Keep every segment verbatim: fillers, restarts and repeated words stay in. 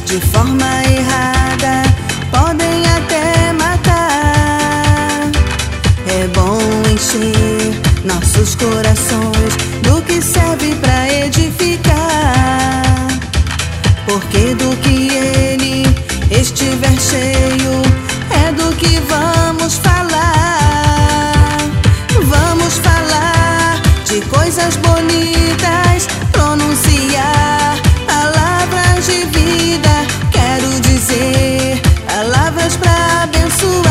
de forma errada podem até matar. É bom encher nossos corações do que serve pra edificar, porque do que ele estiver cheio é do que vamos falar. Vamos falar de coisas bonitas, pronunciar palavras de vida. Quero dizer palavras pra abençoar.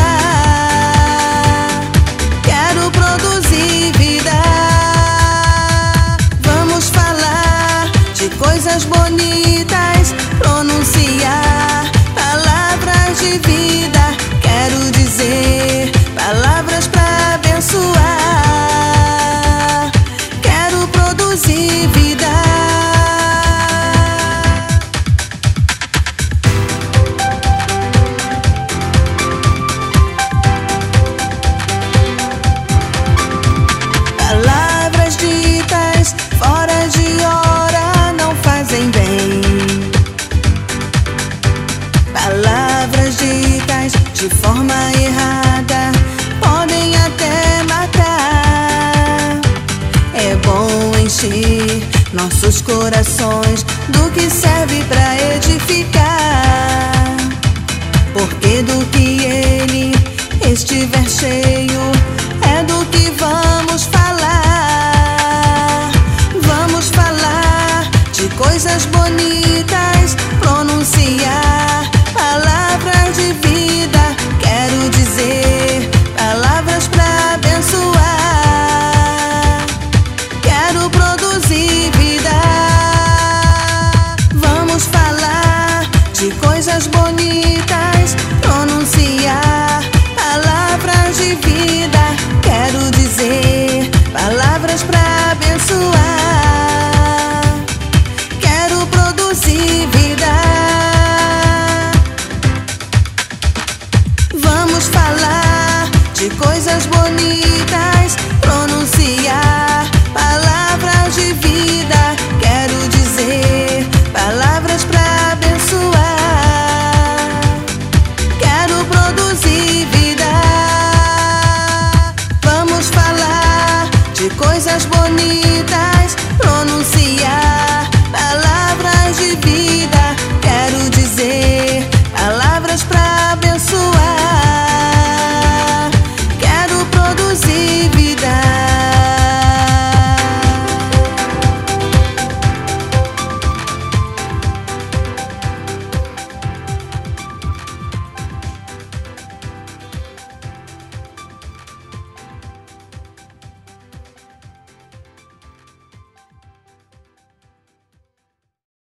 Quero produzir vida. Vamos falar de coisas bonitas, pronunciar palavras de vida. Quero dizer palavras pra abençoar. Quero produzir vida. Palavras ditas fora de hora não fazem bem. Palavras ditas de forma errada podem até matar. É bom encher nossos corações do que serve pra edificar, porque do que ele estiver cheio é do que vamos falar. Vamos falar de coisas bonitas, pronunciar palavras de vida. Quero dizer palavras pra abençoar. Quero produzir vida. Vamos falar de coisas bonitas, pronunciar palavras de vida. Quero dizer palavras pra abençoar. Quero produzir vida. Vamos falar de coisas bonitas, pronunciar palavras de vida. Quero dizer palavras pra abençoar. Quero produzir vida. Vamos falar de coisas bonitas,